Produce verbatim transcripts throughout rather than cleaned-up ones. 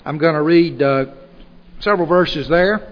I'm going to read uh, several verses there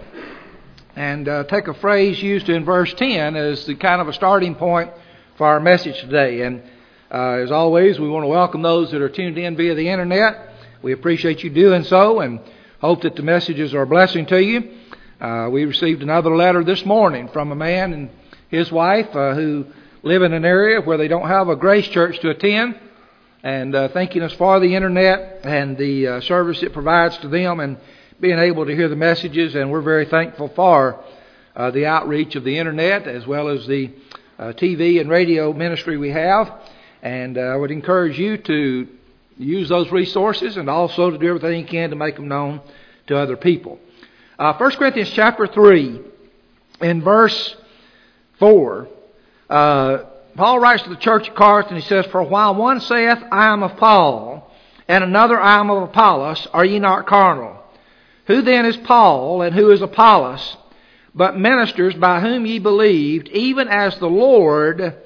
and uh, take a phrase used in verse ten as the kind of a starting point for our message today. And uh, as always, we want to welcome those that are tuned in via the internet. We appreciate you doing so and hope that the messages are a blessing to you. Uh, we received another letter this morning from a man and his wife uh, who live in an area where they don't have a Grace Church to attend, and uh, thanking us for the internet and the uh, service it provides to them and being able to hear the messages. And we're very thankful for uh, the outreach of the internet as well as the uh, T V and radio ministry we have. And uh, I would encourage you to use those resources and also to do everything you can to make them known to other people. Uh, First Corinthians chapter three, in verse four, uh, Paul writes to the church at Corinth and he says, "For while one saith, I am of Paul, and another, I am of Apollos, are ye not carnal? Who then is Paul, and who is Apollos, but ministers by whom ye believed, even as the Lord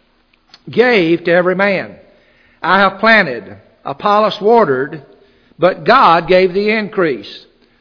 gave to every man? I have planted, Apollos watered, but God gave the increase.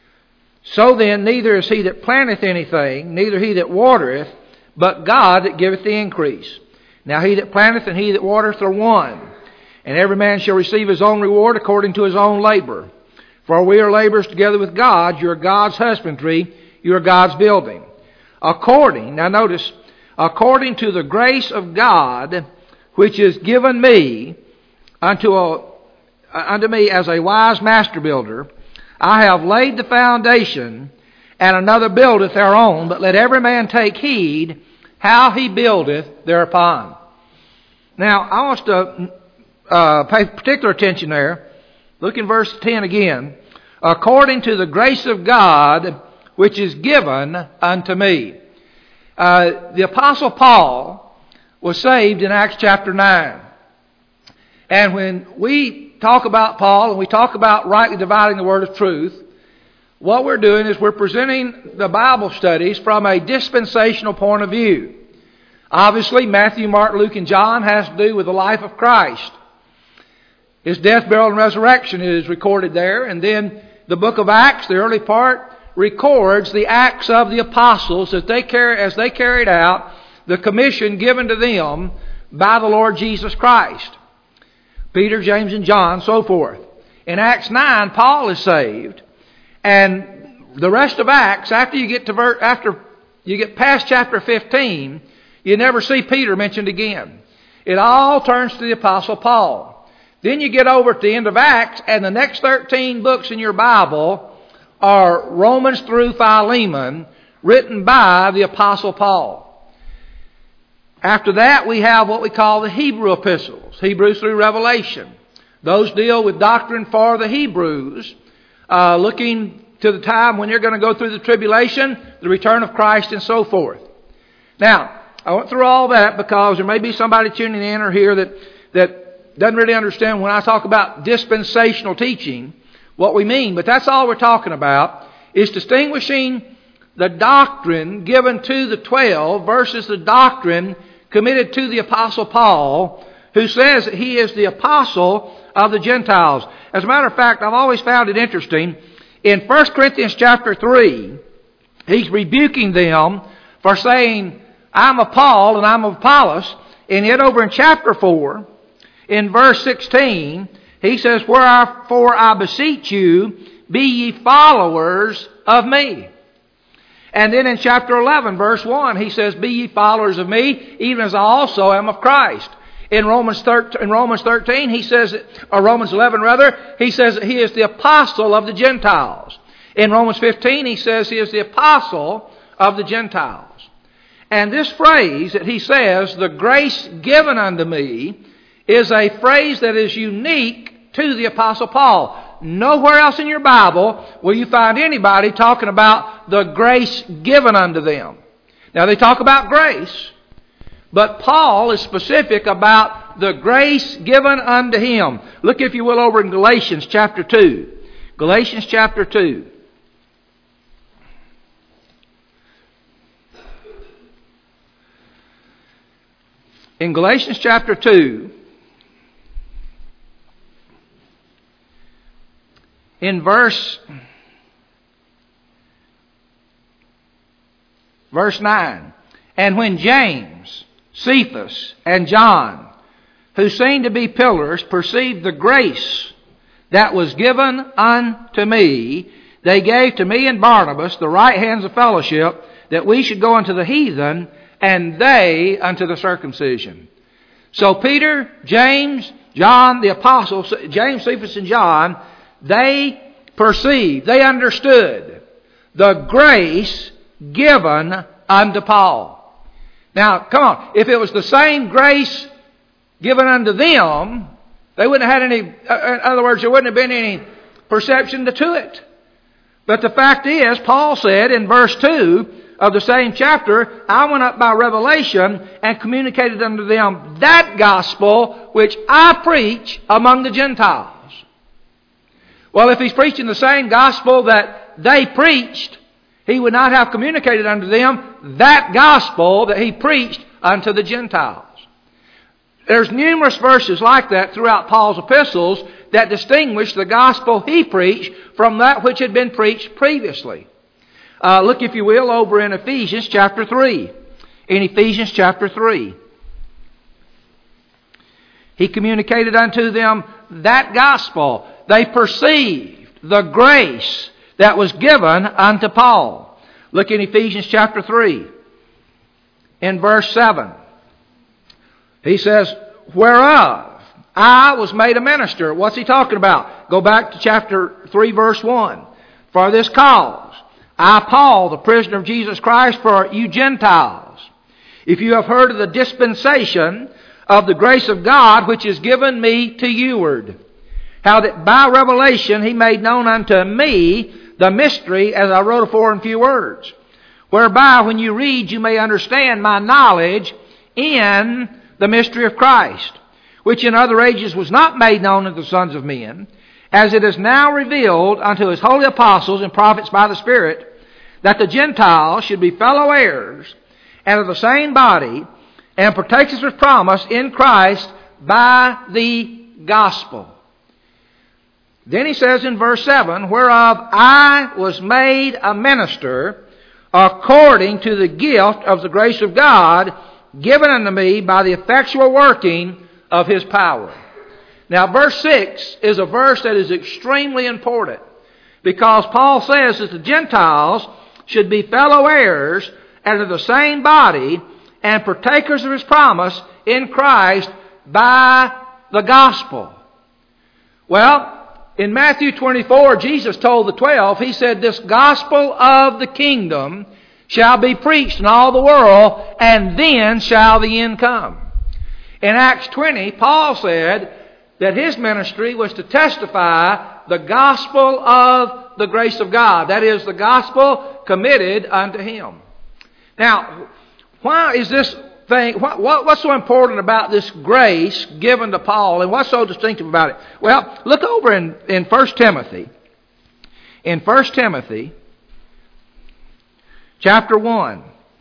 So then, neither is he that planteth anything, neither he that watereth, but God that giveth the increase. Now he that planteth and he that watereth are one, and every man shall receive his own reward according to his own labor. For we are laborers together with God. You are God's husbandry, you are God's building. According, now notice, according to the grace of God, which is given me unto a, unto me as a wise master builder, I have laid the foundation, and another buildeth thereon. But let every man take heed how he buildeth thereupon." Now, I want us to uh, pay particular attention there. Look in verse ten again. According to the grace of God, which is given unto me. Uh, the Apostle Paul was saved in Acts chapter nine. And when we talk about Paul and we talk about rightly dividing the word of truth, what we're doing is we're presenting the Bible studies from a dispensational point of view. Obviously, Matthew, Mark, Luke, and John has to do with the life of Christ. His death, burial, and resurrection is recorded there. And then the book of Acts, the early part, records the acts of the apostles as they, carry, as they carried out the commission given to them by the Lord Jesus Christ. Peter, James, and John, so forth. In Acts nine, Paul is saved. And the rest of Acts, after you get to ver- after you get past chapter fifteen, you never see Peter mentioned again. It all turns to the Apostle Paul. Then you get over to the end of Acts, and the next thirteen books in your Bible are Romans through Philemon, written by the Apostle Paul. After that, we have what we call the Hebrew epistles, Hebrews through Revelation. Those deal with doctrine for the Hebrews, uh, looking to the time when you're going to go through the tribulation, the return of Christ, and so forth. Now, I went through all that because there may be somebody tuning in or here that, that doesn't really understand when I talk about dispensational teaching, what we mean. But that's all we're talking about, is distinguishing the doctrine given to the twelve versus the doctrine committed to the Apostle Paul, who says that he is the apostle of the Gentiles. As a matter of fact, I've always found it interesting. In First Corinthians chapter three, he's rebuking them for saying, I'm of Paul and I'm of Apollos. And yet over in chapter four, in verse sixteen, he says, "Wherefore I beseech you, be ye followers of me." And then in chapter eleven, verse one, he says, "Be ye followers of me, even as I also am of Christ." In Romans thirteen, in Romans thirteen, he says, or Romans eleven rather, he says that he is the apostle of the Gentiles. In Romans fifteen, he says he is the apostle of the Gentiles. And this phrase that he says, "the grace given unto me," is a phrase that is unique to the Apostle Paul. Nowhere else in your Bible will you find anybody talking about the grace given unto them. Now they talk about grace, but Paul is specific about the grace given unto him. Look, if you will, over in Galatians chapter two. Galatians chapter two. In Galatians chapter two, in verse, verse nine. And when James, Cephas, and John, who seemed to be pillars, perceived the grace that was given unto me, they gave to me and Barnabas the right hands of fellowship, that we should go unto the heathen, and they unto the circumcision. So Peter, James, John, the apostles, James, Cephas, and John, they perceived, they understood the grace given unto Paul. Now, come on, if it was the same grace given unto them, they wouldn't have had any, in other words, there wouldn't have been any perception to it. But the fact is, Paul said in verse two of the same chapter, I went up by revelation and communicated unto them that gospel which I preach among the Gentiles. Well, if he's preaching the same gospel that they preached, he would not have communicated unto them that gospel that he preached unto the Gentiles. There's numerous verses like that throughout Paul's epistles that distinguish the gospel he preached from that which had been preached previously. Uh, look, if you will, over in Ephesians chapter three. In Ephesians chapter three. He communicated unto them that gospel. They perceived the grace that was given unto Paul. Look in Ephesians chapter three. In verse seven. He says, whereof I was made a minister. What's he talking about? Go back to chapter three, verse one. For this cause, I, Paul, the prisoner of Jesus Christ, for you Gentiles, if you have heard of the dispensation of the grace of God, which is given me to youward, how that by revelation he made known unto me the mystery, as I wrote afore in few words, whereby when you read you may understand my knowledge in the mystery of Christ, which in other ages was not made known unto the sons of men, as it is now revealed unto his holy apostles and prophets by the Spirit, that the Gentiles should be fellow heirs and of the same body, and partakers of promise in Christ by the gospel. Then he says in verse seven, whereof I was made a minister according to the gift of the grace of God, given unto me by the effectual working of his power. Now verse six is a verse that is extremely important, because Paul says that the Gentiles should be fellow heirs and of the same body, and partakers of his promise in Christ by the gospel. Well, in Matthew twenty-four, Jesus told the twelve, he said, this gospel of the kingdom shall be preached in all the world, and then shall the end come. In Acts twenty, Paul said that his ministry was to testify the gospel of the grace of God. That is, the gospel committed unto him. Now, why is this thing, what, what, what's so important about this grace given to Paul, and what's so distinctive about it? Well, look over in, in First Timothy. In First Timothy, chapter one.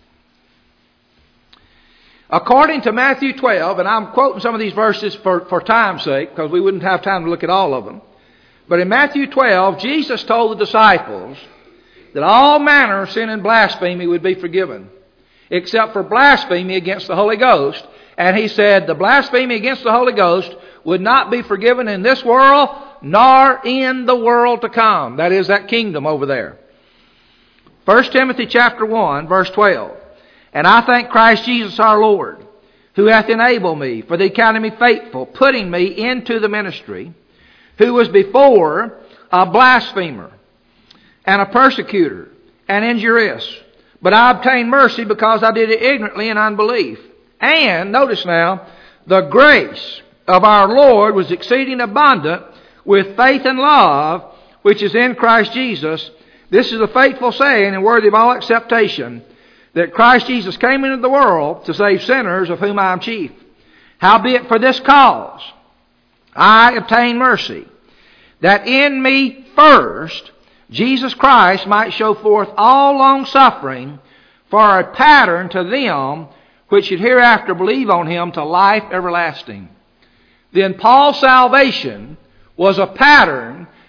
According to Matthew twelve, and I'm quoting some of these verses for, for time's sake, because we wouldn't have time to look at all of them. But in Matthew twelve, Jesus told the disciples that all manner of sin and blasphemy would be forgiven, except for blasphemy against the Holy Ghost. And he said the blasphemy against the Holy Ghost would not be forgiven in this world, nor in the world to come. That is, that kingdom over there. First Timothy chapter one, verse twelve. And I thank Christ Jesus our Lord, who hath enabled me, for the accounting me faithful, putting me into the ministry, who was before a blasphemer, and a persecutor, and injurious. But I obtained mercy because I did it ignorantly in unbelief. And, notice now, the grace of our Lord was exceeding abundant with faith and love, which is in Christ Jesus. This is a faithful saying and worthy of all acceptation, that Christ Jesus came into the world to save sinners, of whom I am chief. Howbeit for this cause I obtained mercy, that in me first Jesus Christ might show forth all long suffering for a pattern to them which should hereafter believe on him to life everlasting. Then Paul's salvation was a pattern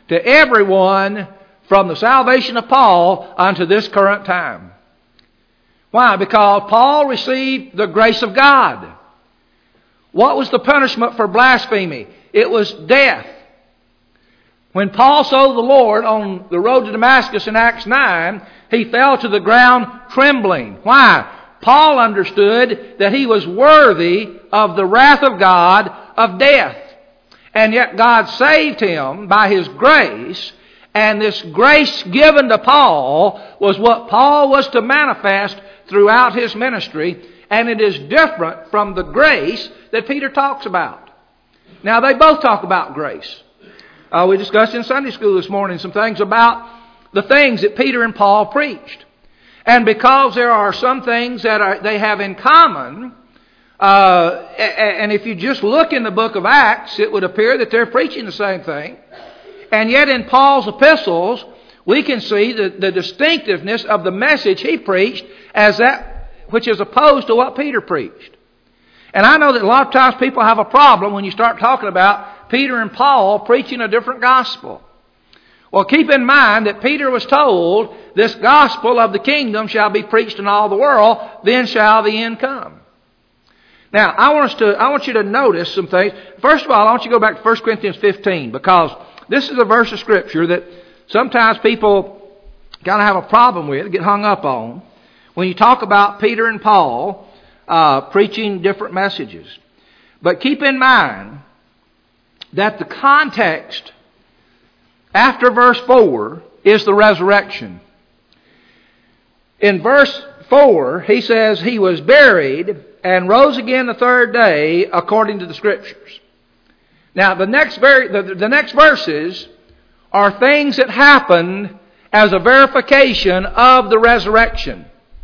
to everyone from the salvation of Paul unto this current time. Why? Because Paul received the grace of God. What was the punishment for blasphemy? It was death. When Paul saw the Lord on the road to Damascus in Acts nine, he fell to the ground trembling. Why? Paul understood that he was worthy of the wrath of God of death. And yet God saved him by His grace. And this grace given to Paul was what Paul was to manifest throughout his ministry. And it is different from the grace that Peter talks about. Now, they both talk about grace. Uh, we discussed in Sunday school this morning some things about the things that Peter and Paul preached. And because there are some things that are, they have in common, uh, and if you just look in the book of Acts, it would appear that they're preaching the same thing. And yet in Paul's epistles, we can see the, the distinctiveness of the message he preached as that which is opposed to what Peter preached. And I know that a lot of times people have a problem when you start talking about Peter and Paul preaching a different gospel. Well, keep in mind that Peter was told, this gospel of the kingdom shall be preached in all the world, then shall the end come. Now, I want us to, I want you to notice some things. First of all, I want you to go back to First Corinthians fifteen, because this is a verse of Scripture that sometimes people kind of have a problem with, get hung up on, when you talk about Peter and Paul uh, preaching different messages. But keep in mind that the context after verse four is the resurrection. In verse four, he says he was buried and rose again the third day according to the Scriptures. Now, the next ver- the, the next verses are things that happened as a verification of the resurrection.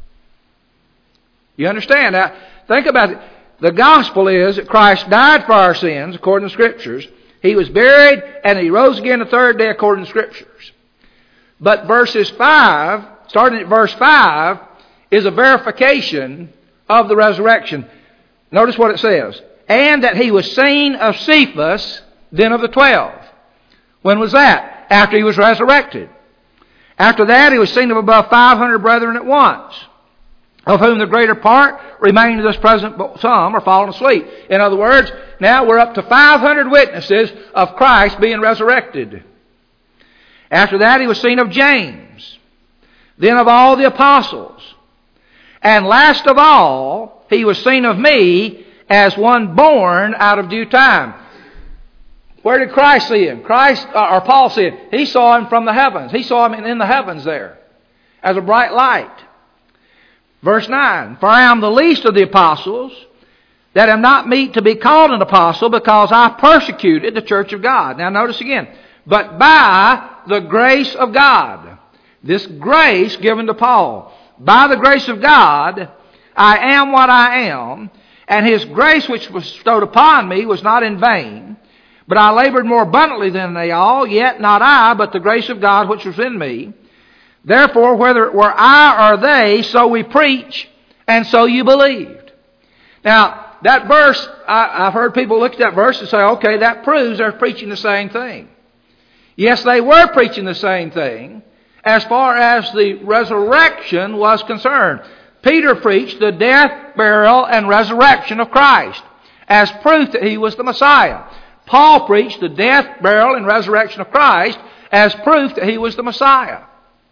You understand? Now, think about it. The gospel is that Christ died for our sins according to the Scriptures. He was buried and He rose again the third day according to the Scriptures. But verses five, starting at verse five, is a verification of the resurrection. Notice what it says. And that He was seen of Cephas, then of the twelve. When was that? After He was resurrected. After that, He was seen of above five hundred brethren at once, of whom the greater part remain to this present, but some are fallen asleep. In other words, now we're up to five hundred witnesses of Christ being resurrected. After that, He was seen of James, then of all the apostles. And last of all, He was seen of me as one born out of due time. Where did Christ see Him? Christ, or Paul see Him? He saw Him from the heavens. He saw Him in the heavens there, as a bright light. Verse nine, for I am the least of the apostles, that am not meet to be called an apostle, because I persecuted the church of God. Now notice again, but by the grace of God. This grace given to Paul. By the grace of God, I am what I am, and His grace which was bestowed upon me was not in vain. But I labored more abundantly than they all, yet not I, but the grace of God which was in me. Therefore, whether it were I or they, so we preach, and so you believed. Now, that verse, I, I've heard people look at that verse and say, okay, that proves they're preaching the same thing. Yes, they were preaching the same thing as far as the resurrection was concerned. Peter preached the death, burial, and resurrection of Christ as proof that He was the Messiah. Paul preached the death, burial, and resurrection of Christ as proof that He was the Messiah.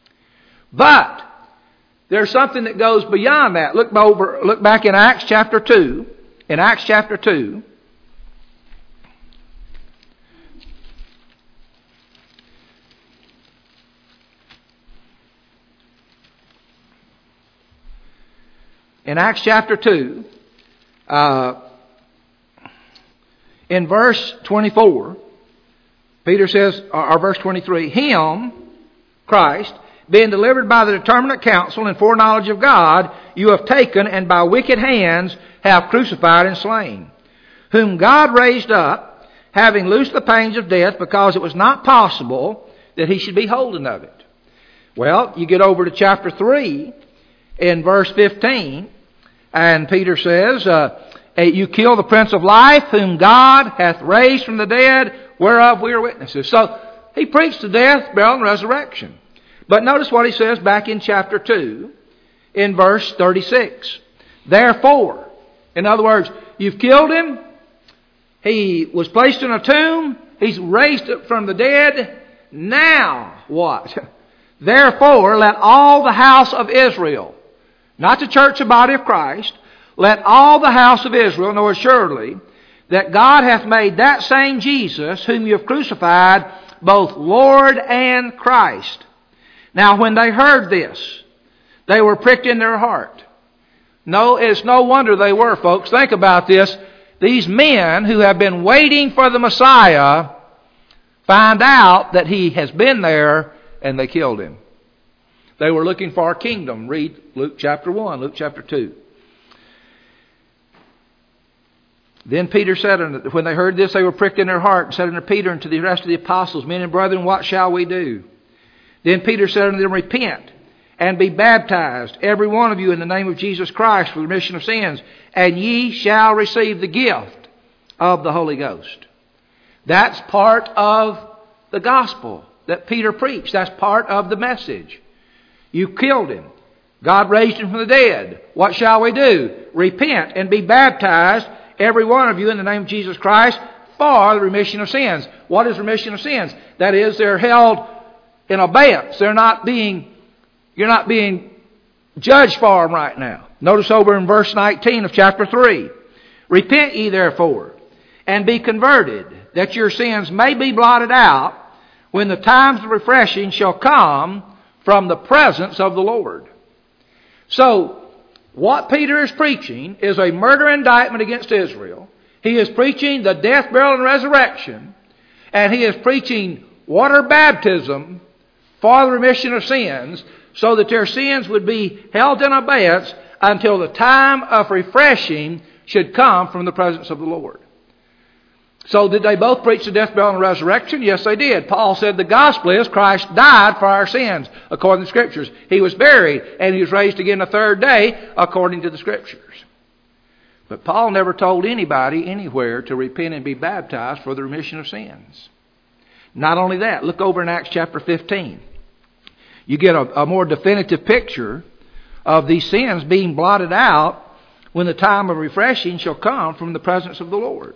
But there's something that goes beyond that. Look over, look back in Acts chapter two. In Acts chapter two. In Acts chapter two, uh, in verse twenty-four, Peter says, or, or verse twenty-three, Him, Christ, being delivered by the determinate counsel and foreknowledge of God, you have taken and by wicked hands have crucified and slain, whom God raised up, having loosed the pains of death, because it was not possible that He should be holden of it. Well, you get over to chapter three, in verse fifteen, and Peter says, uh, you kill the Prince of Life, whom God hath raised from the dead, whereof we are witnesses. So, He preached the death, burial, and resurrection. But notice what he says back in chapter two, in verse thirty-six. Therefore, in other words, you've killed him. He was placed in a tomb. He's raised up from the dead. Now what? Therefore, let all the house of Israel, not the church, the body of Christ, let all the house of Israel know assuredly that God hath made that same Jesus, whom you have crucified, both Lord and Christ. Now when they heard this, they were pricked in their heart. No, it's no wonder they were, folks. Think about this. These men who have been waiting for the Messiah find out that He has been there, and they killed Him. They were looking for a kingdom. Read Luke chapter one, Luke chapter two. Then Peter said, unto, when they heard this, they were pricked in their heart, and said unto Peter and to the rest of the apostles, Men and brethren, what shall we do? Then Peter said unto them, Repent, and be baptized, every one of you, in the name of Jesus Christ, for the remission of sins, and ye shall receive the gift of the Holy Ghost. That's part of the gospel that Peter preached. That's part of the message. You killed Him. God raised Him from the dead. What shall we do? Repent and be baptized, every one of you, in the name of Jesus Christ, for the remission of sins. What is remission of sins? That is, they're held in abeyance. They're not being, you're not being judged for them right now. Notice over in verse nineteen of chapter three. Repent ye therefore, and be converted, that your sins may be blotted out, when the times of refreshing shall come from the presence of the Lord. So, what Peter is preaching is a murder indictment against Israel. He is preaching the death, burial, and resurrection. And he is preaching water baptism for the remission of sins, so that their sins would be held in abeyance until the time of refreshing should come from the presence of the Lord. So did they both preach the death, burial, and resurrection? Yes, they did. Paul said the gospel is Christ died for our sins, according to the Scriptures. He was buried, and He was raised again the third day, according to the Scriptures. But Paul never told anybody anywhere to repent and be baptized for the remission of sins. Not only that, look over in Acts chapter fifteen. You get a, a more definitive picture of these sins being blotted out when the time of refreshing shall come from the presence of the Lord.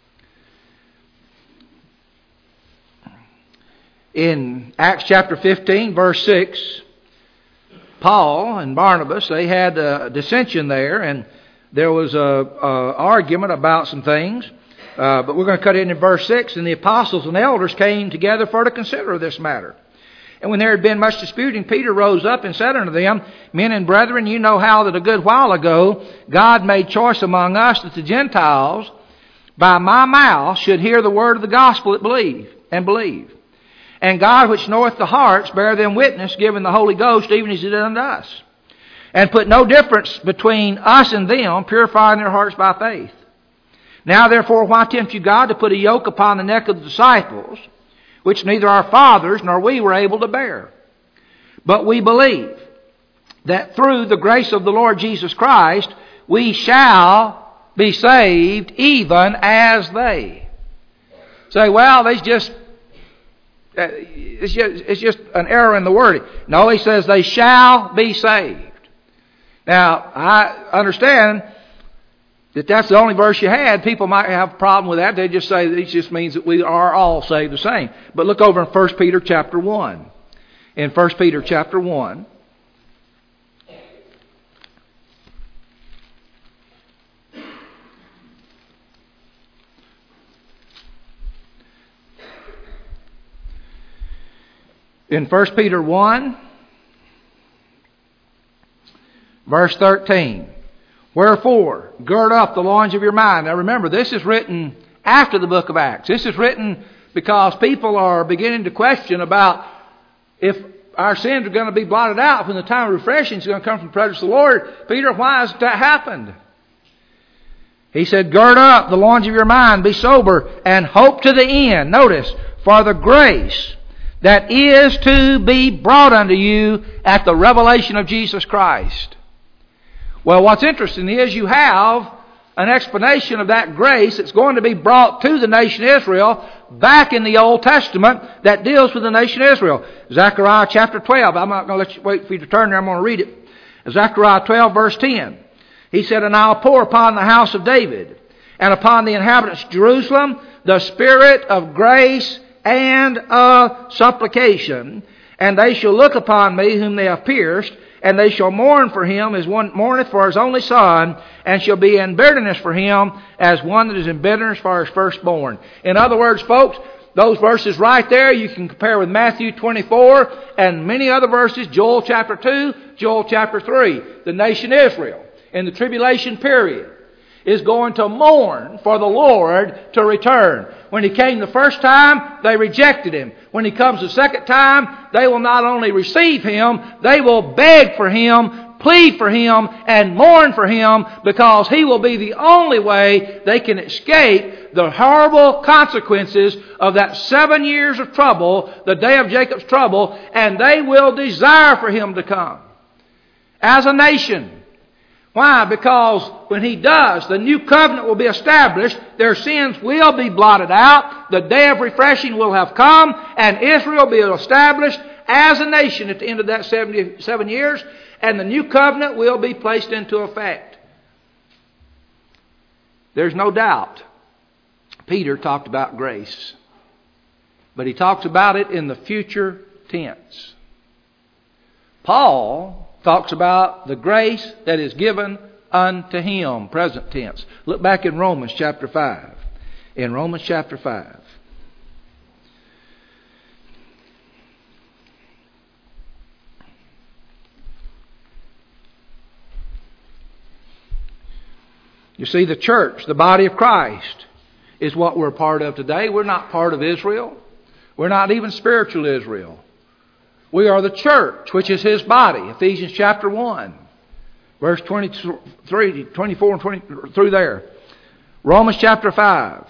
In Acts chapter fifteen, verse six, Paul and Barnabas, they had a dissension there, and there was a, a argument about some things. Uh, but we're going to cut in in verse six. And the apostles and elders came together for to consider this matter. And when there had been much disputing, Peter rose up and said unto them, Men and brethren, you know how that a good while ago God made choice among us that the Gentiles by my mouth should hear the word of the gospel that believe and believe. And God, which knoweth the hearts, bear them witness, giving the Holy Ghost, even as He did unto us. And put no difference between us and them, purifying their hearts by faith. Now therefore, why tempt you God to put a yoke upon the neck of the disciples, which neither our fathers nor we were able to bear? But we believe that through the grace of the Lord Jesus Christ, we shall be saved, even as they. Say, well, they just... It's just, it's just an error in the wording. No, he says they shall be saved. Now, I understand that that's the only verse you had. People might have a problem with that. They just say that it just means that we are all saved the same. But look over in First Peter chapter one. In First Peter chapter one. In First Peter one, verse thirteen, Wherefore, gird up the loins of your mind. Now remember, this is written after the book of Acts. This is written because people are beginning to question about if our sins are going to be blotted out when the time of refreshing is going to come from the presence of the Lord. Peter, why has that happened? He said, Gird up the loins of your mind, be sober, and hope to the end. Notice, for the grace that is to be brought unto you at the revelation of Jesus Christ. Well, what's interesting is you have an explanation of that grace that's going to be brought to the nation Israel back in the Old Testament that deals with the nation Israel. Zechariah chapter twelve. I'm not going to let you wait for you to turn there. I'm going to read it. Zechariah twelve verse ten. He said, "And I'll pour upon the house of David and upon the inhabitants of Jerusalem the spirit of grace and of supplication. And they shall look upon me whom they have pierced, and they shall mourn for him as one mourneth for his only son, and shall be in bitterness for him as one that is in bitterness for his firstborn." In other words, folks, those verses right there you can compare with Matthew twenty-four and many other verses, Joel chapter two, Joel chapter three. The nation Israel in the tribulation period is going to mourn for the Lord to return. When He came the first time, they rejected Him. When He comes the second time, they will not only receive Him, they will beg for Him, plead for Him, and mourn for Him, because He will be the only way they can escape the horrible consequences of that seven years of trouble, the day of Jacob's trouble, and they will desire for Him to come. As a nation. Why? Because when He does, the new covenant will be established, their sins will be blotted out, the day of refreshing will have come, and Israel will be established as a nation at the end of that seventy-seven years, and the new covenant will be placed into effect. There's no doubt Peter talked about grace, but he talks about it in the future tense. Paul talks about the grace that is given unto him, present tense. Look back in Romans chapter five. In Romans chapter five. You see, the church, the body of Christ, is what we're a part of today. We're not part of Israel. We're not even spiritual Israel. We are the church, which is His body. Ephesians chapter one, verse twenty-three, twenty-four, and twenty, through there. Romans chapter five,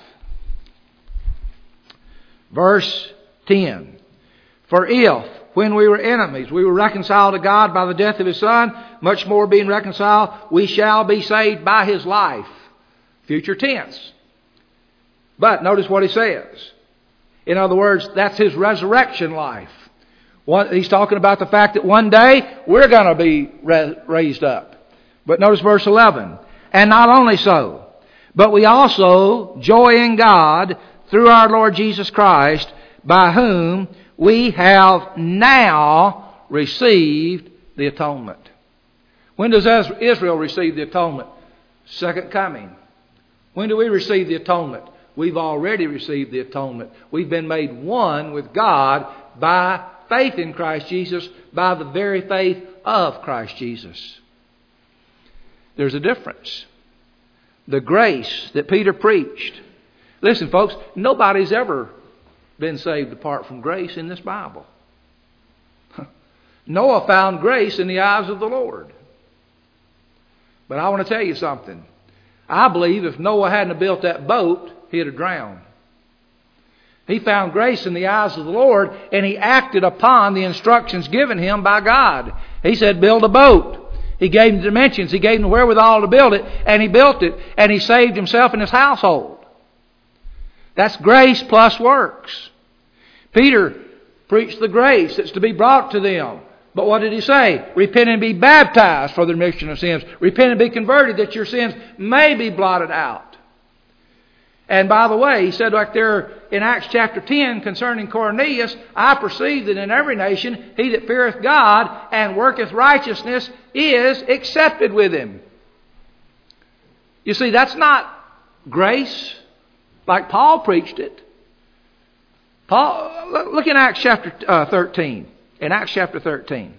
verse ten. "For if, when we were enemies, we were reconciled to God by the death of His Son, much more being reconciled, we shall be saved by His life." Future tense. But notice what he says. In other words, that's His resurrection life. One, he's talking about the fact that one day we're going to be raised up. But notice verse eleven. "And not only so, but we also joy in God through our Lord Jesus Christ, by whom we have now received the atonement." When does Israel receive the atonement? Second coming. When do we receive the atonement? We've already received the atonement. We've been made one with God by faith in Christ Jesus, by the very faith of Christ Jesus. There's a difference. The grace that Peter preached. Listen, folks, nobody's ever been saved apart from grace in this Bible. Noah found grace in the eyes of the Lord. But I want to tell you something. I believe if Noah hadn't built that boat, he'd have drowned. He found grace in the eyes of the Lord, and he acted upon the instructions given him by God. He said, build a boat. He gave him the dimensions. He gave him the wherewithal to build it, and he built it, and he saved himself and his household. That's grace plus works. Peter preached the grace that's to be brought to them. But what did he say? Repent and be baptized for the remission of sins. Repent and be converted that your sins may be blotted out. And by the way, he said right there in Acts chapter ten concerning Cornelius, I perceive that in every nation he that feareth God and worketh righteousness is accepted with him. You see, that's not grace like Paul preached it. Paul, look in Acts chapter uh, thirteen. In Acts chapter thirteen.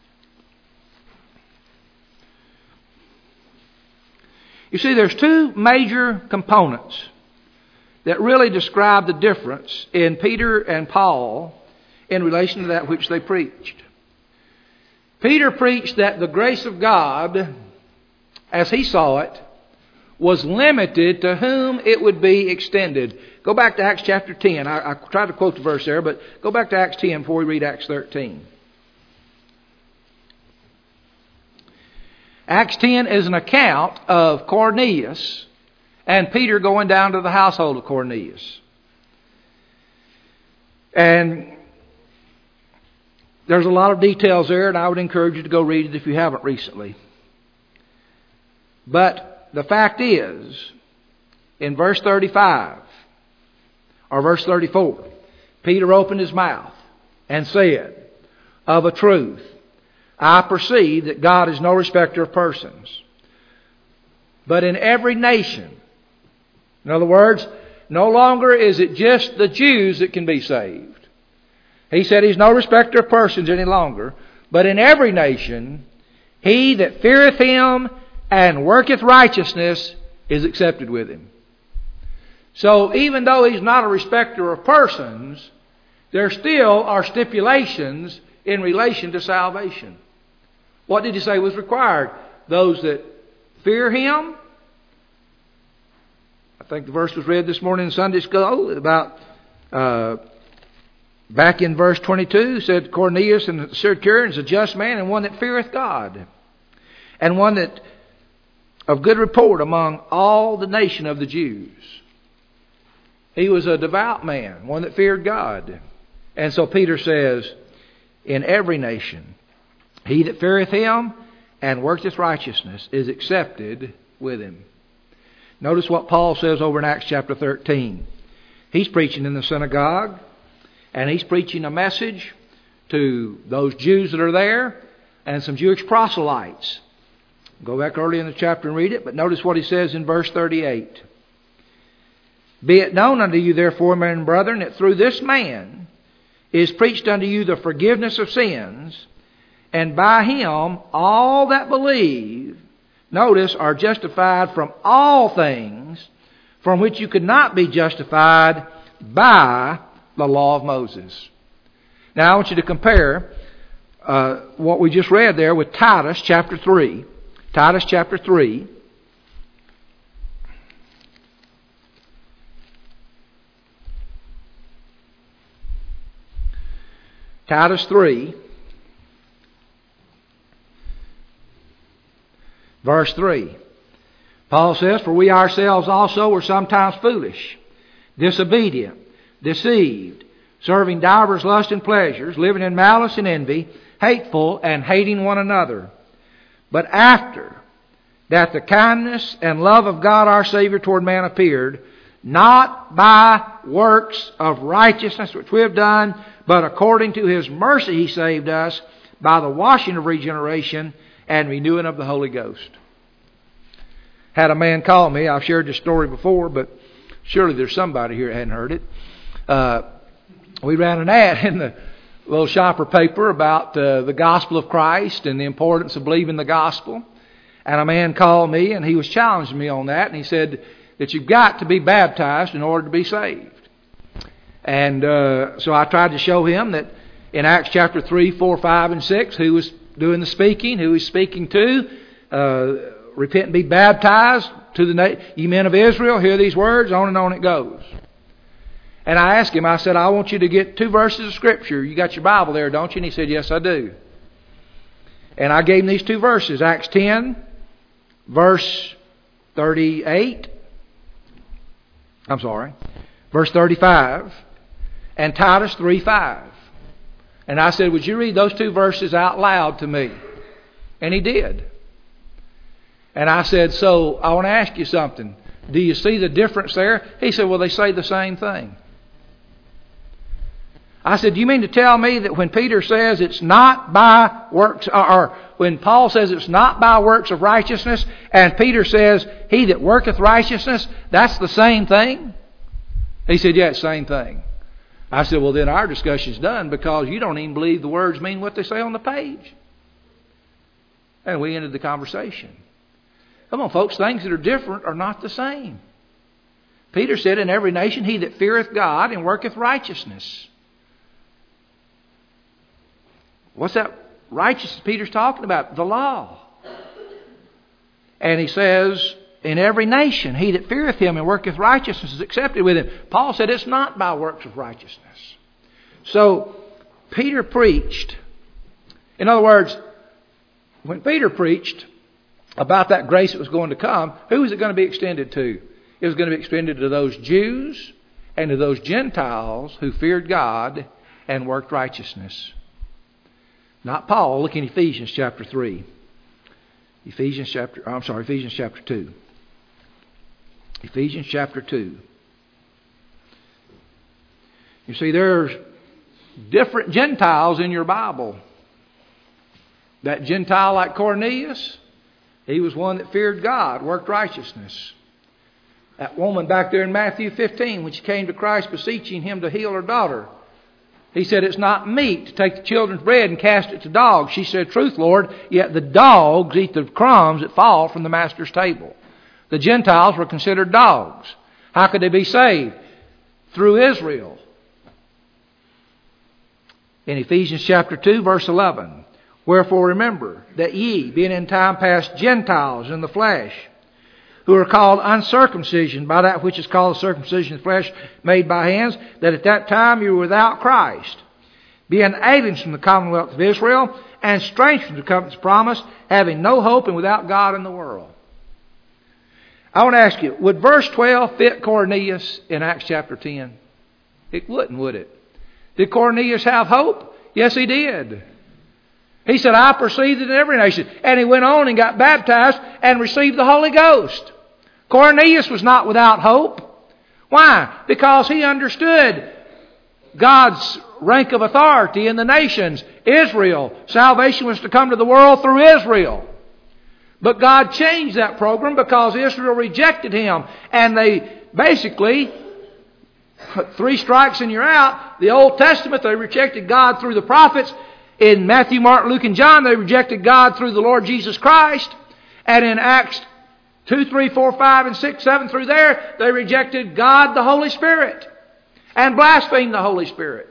You see, there's two major components that really describe the difference in Peter and Paul in relation to that which they preached. Peter preached that the grace of God, as he saw it, was limited to whom it would be extended. Go back to Acts chapter ten. I, I tried to quote the verse there, but go back to Acts ten before we read Acts thirteen. Acts ten is an account of Cornelius and Peter going down to the household of Cornelius. And there's a lot of details there, and I would encourage you to go read it if you haven't recently. But the fact is, in verse thirty-five, or verse thirty-four, Peter opened his mouth and said, "Of a truth, I perceive that God is no respecter of persons. But in every nation," in other words, no longer is it just the Jews that can be saved. He said He's no respecter of persons any longer. "But in every nation, he that feareth Him and worketh righteousness is accepted with Him." So even though He's not a respecter of persons, there still are stipulations in relation to salvation. What did He say was required? Those that fear Him. I think the verse was read this morning in Sunday school about, uh, back in verse twenty-two, said Cornelius and the centurion is a just man and one that feareth God, and one that of good report among all the nation of the Jews. He was a devout man, one that feared God. And so Peter says, in every nation, he that feareth Him and worketh righteousness is accepted with Him. Notice what Paul says over in Acts chapter thirteen. He's preaching in the synagogue, and he's preaching a message to those Jews that are there and some Jewish proselytes. Go back early in the chapter and read it, but notice what he says in verse thirty-eight. "Be it known unto you, therefore, men and brethren, that through this man is preached unto you the forgiveness of sins, and by Him all that believe," notice, "are justified from all things from which you could not be justified by the law of Moses." Now I want you to compare uh, what we just read there with Titus chapter three. Titus chapter three. Titus three. Verse three. Paul says, "For we ourselves also were sometimes foolish, disobedient, deceived, serving divers lusts and pleasures, living in malice and envy, hateful and hating one another. But after that the kindness and love of God our Savior toward man appeared, not by works of righteousness which we have done, but according to His mercy He saved us by the washing of regeneration and renewing of the Holy Ghost." Had a man call me. I've shared this story before, but surely there's somebody here that hadn't heard it. Uh, we ran an ad in the little shopper paper about uh, the gospel of Christ and the importance of believing the gospel. And a man called me and he was challenging me on that. And he said that you've got to be baptized in order to be saved. And uh, so I tried to show him that in Acts chapter three, four, five, and six, who was doing the speaking, who he's speaking to, uh, repent and be baptized to the na- ye men of Israel, hear these words, on and on it goes. And I asked him, I said, I want you to get two verses of Scripture. You got your Bible there, don't you? And he said, yes, I do. And I gave him these two verses, Acts ten, verse thirty-eight. I'm sorry, verse thirty-five, and Titus three, five. And I said, would you read those two verses out loud to me? And he did. And I said, so I want to ask you something. Do you see the difference there? He said, well, they say the same thing. I said, do you mean to tell me that when Peter says it's not by works, or when Paul says it's not by works of righteousness, and Peter says, he that worketh righteousness, that's the same thing? He said, yeah, it's the same thing. I said, well, then our discussion's done because you don't even believe the words mean what they say on the page. And we ended the conversation. Come on, folks, things that are different are not the same. Peter said, in every nation, he that feareth God and worketh righteousness. What's that righteousness Peter's talking about? The law. And he says, in every nation, he that feareth him and worketh righteousness is accepted with him. Paul said it's not by works of righteousness. So, Peter preached. In other words, when Peter preached about that grace that was going to come, who was it going to be extended to? It was going to be extended to those Jews and to those Gentiles who feared God and worked righteousness. Not Paul. Look in Ephesians chapter three. Ephesians chapter, I'm sorry, Ephesians chapter two. Ephesians chapter two. You see, there's different Gentiles in your Bible. That Gentile like Cornelius, he was one that feared God, worked righteousness. That woman back there in Matthew fifteen, when she came to Christ beseeching Him to heal her daughter, He said, it's not meet to take the children's bread and cast it to dogs. She said, truth, Lord, yet the dogs eat the crumbs that fall from the Master's table. The Gentiles were considered dogs. How could they be saved? Through Israel. In Ephesians chapter two, verse eleven, wherefore remember that ye, being in time past Gentiles in the flesh, who are called uncircumcision by that which is called circumcision of the flesh made by hands, that at that time you were without Christ, being aliens from the commonwealth of Israel, and strangers from the covenants promised, having no hope and without God in the world. I want to ask you, would verse twelve fit Cornelius in Acts chapter ten? It wouldn't, would it? Did Cornelius have hope? Yes, he did. He said, I perceive that in every nation. And he went on and got baptized and received the Holy Ghost. Cornelius was not without hope. Why? Because he understood God's rank of authority in the nations. Israel. Salvation was to come to the world through Israel. But God changed that program because Israel rejected Him. And they basically, three strikes and you're out. The Old Testament, they rejected God through the prophets. In Matthew, Mark, Luke, and John, they rejected God through the Lord Jesus Christ. And in Acts two, three, four, five, and six, seven through there, they rejected God, the Holy Spirit, and blasphemed the Holy Spirit.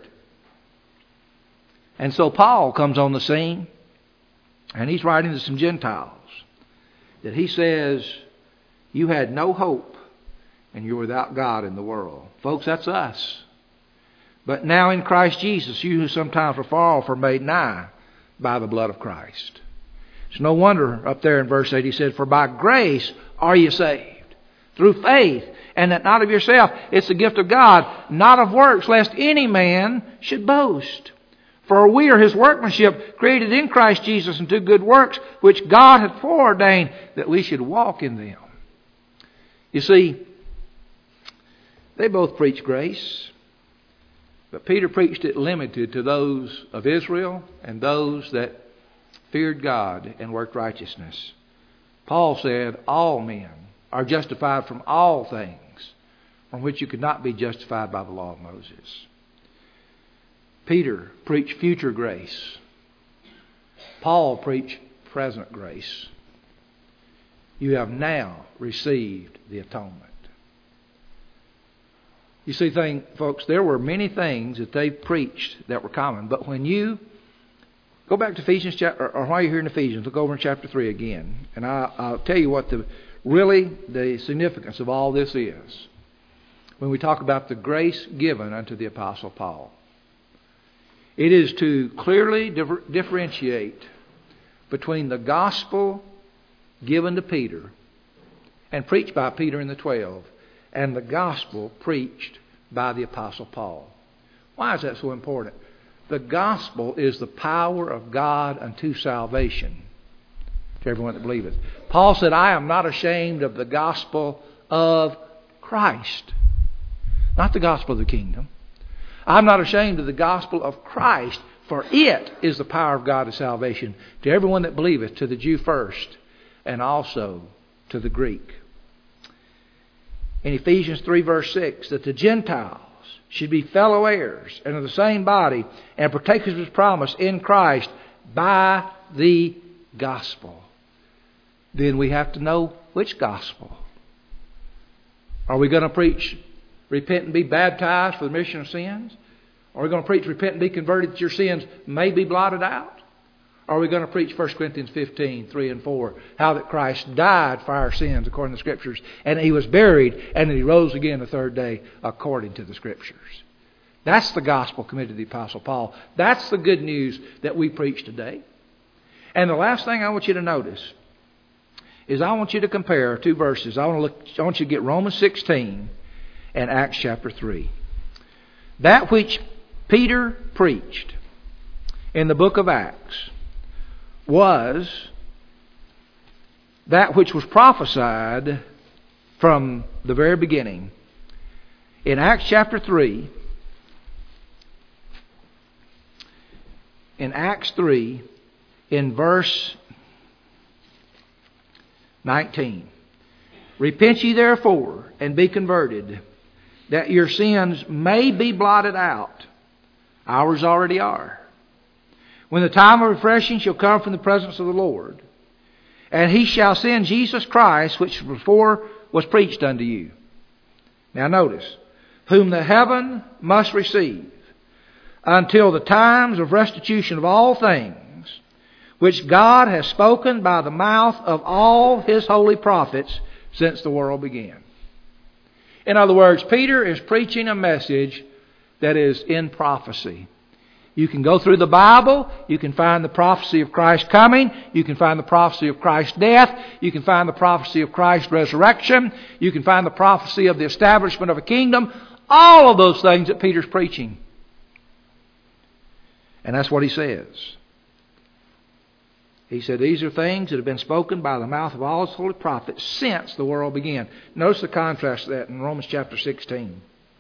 And so Paul comes on the scene, and he's writing to some Gentiles, that he says, you had no hope, and you're without God in the world. Folks, that's us. But now in Christ Jesus, you who sometimes were far off are made nigh by the blood of Christ. It's no wonder up there in verse eight he said, for by grace are you saved, through faith, and that not of yourself. It's the gift of God, not of works, lest any man should boast. For we are His workmanship, created in Christ Jesus unto good works, which God hath foreordained that we should walk in them. You see, they both preach grace. But Peter preached it limited to those of Israel and those that feared God and worked righteousness. Paul said all men are justified from all things from which you could not be justified by the law of Moses. Peter preached future grace. Paul preached present grace. You have now received the atonement. You see, thing, folks, there were many things that they preached that were common. But when you go back to Ephesians, chapter, or while you're here in Ephesians, look over in chapter three again. And I, I'll tell you what the really the significance of all this is. When we talk about the grace given unto the Apostle Paul. It is to clearly differentiate between the gospel given to Peter and preached by Peter and the twelve, and the gospel preached by the Apostle Paul. Why is that so important? The gospel is the power of God unto salvation to everyone that believeth. Paul said, I am not ashamed of the gospel of Christ. Not the gospel of the kingdom. I'm not ashamed of the gospel of Christ, for it is the power of God to salvation to everyone that believeth, to the Jew first, and also to the Greek. In Ephesians three verse six, that the Gentiles should be fellow heirs and of the same body and partakers of His promise in Christ by the gospel. Then we have to know which gospel. Are we going to preach repent and be baptized for the remission of sins? Are we going to preach repent and be converted that your sins may be blotted out? Are we going to preach First Corinthians fifteen, three and four, how that Christ died for our sins according to the Scriptures, and He was buried, and that He rose again the third day according to the Scriptures? That's the gospel committed to the Apostle Paul. That's the good news that we preach today. And the last thing I want you to notice is I want you to compare two verses. I want, to look, I want you to get Romans sixteen and Acts chapter three. That which Peter preached in the book of Acts was that which was prophesied from the very beginning. In Acts chapter three, in Acts three, in verse nineteen. Repent ye therefore, and be converted, that your sins may be blotted out. Ours already are. When the time of refreshing shall come from the presence of the Lord, and He shall send Jesus Christ, which before was preached unto you. Now notice, whom the heaven must receive, until the times of restitution of all things, which God has spoken by the mouth of all His holy prophets since the world began. In other words, Peter is preaching a message that is in prophecy. You can go through the Bible, you can find the prophecy of Christ's coming, you can find the prophecy of Christ's death, you can find the prophecy of Christ's resurrection, you can find the prophecy of the establishment of a kingdom, all of those things that Peter's preaching. And that's what he says. He said, these are things that have been spoken by the mouth of all His holy prophets since the world began. Notice the contrast to that in Romans chapter sixteen.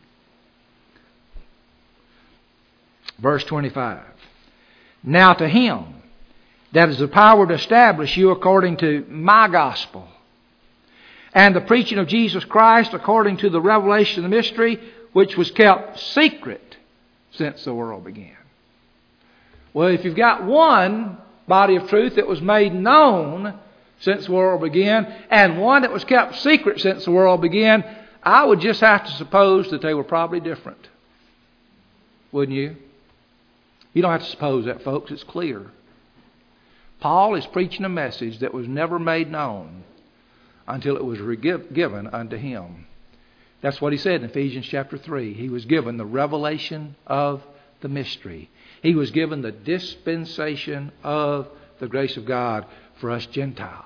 Verse twenty-five. Now to Him that is the power to establish you according to my gospel, and the preaching of Jesus Christ according to the revelation of the mystery, which was kept secret since the world began. Well, if you've got one body of truth that was made known since the world began, and one that was kept secret since the world began, I would just have to suppose that they were probably different. Wouldn't you? You don't have to suppose that, folks. It's clear. Paul is preaching a message that was never made known until it was given unto him. That's what he said in Ephesians chapter three. He was given the revelation of the mystery. He was given the dispensation of the grace of God for us Gentiles.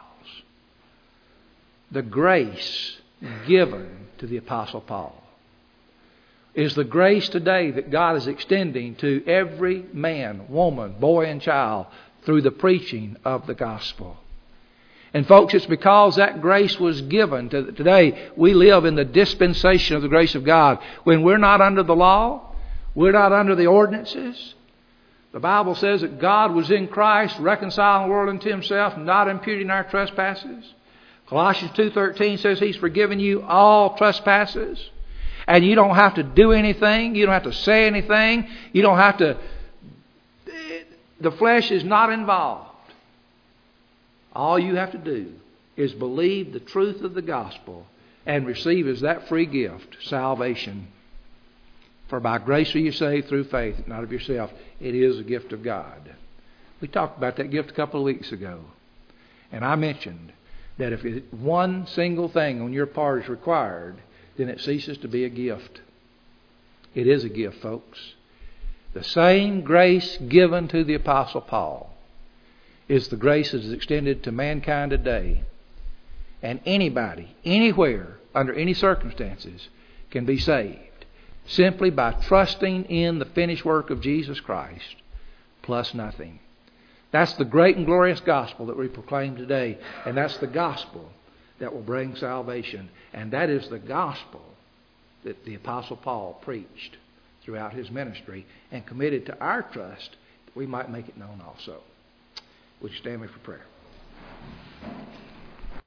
The grace given to the Apostle Paul is the grace today that God is extending to every man, woman, boy, and child through the preaching of the gospel. And folks, it's because that grace was given. To, today, we live in the dispensation of the grace of God. When we're not under the law, we're not under the ordinances. The Bible says that God was in Christ, reconciling the world unto Himself, not imputing our trespasses. Colossians two thirteen says He's forgiven you all trespasses. And you don't have to do anything. You don't have to say anything. You don't have to... The flesh is not involved. All you have to do is believe the truth of the gospel and receive as that free gift salvation. For by grace are you saved through faith, not of yourself. It is a gift of God. We talked about that gift a couple of weeks ago. And I mentioned that if it, one single thing on your part is required, then it ceases to be a gift. It is a gift, folks. The same grace given to the Apostle Paul is the grace that is extended to mankind today. And anybody, anywhere, under any circumstances, can be saved simply by trusting in the finished work of Jesus Christ, plus nothing. That's the great and glorious gospel that we proclaim today. And that's the gospel that will bring salvation. And that is the gospel that the Apostle Paul preached throughout his ministry and committed to our trust that we might make it known also. Would you stand me for prayer?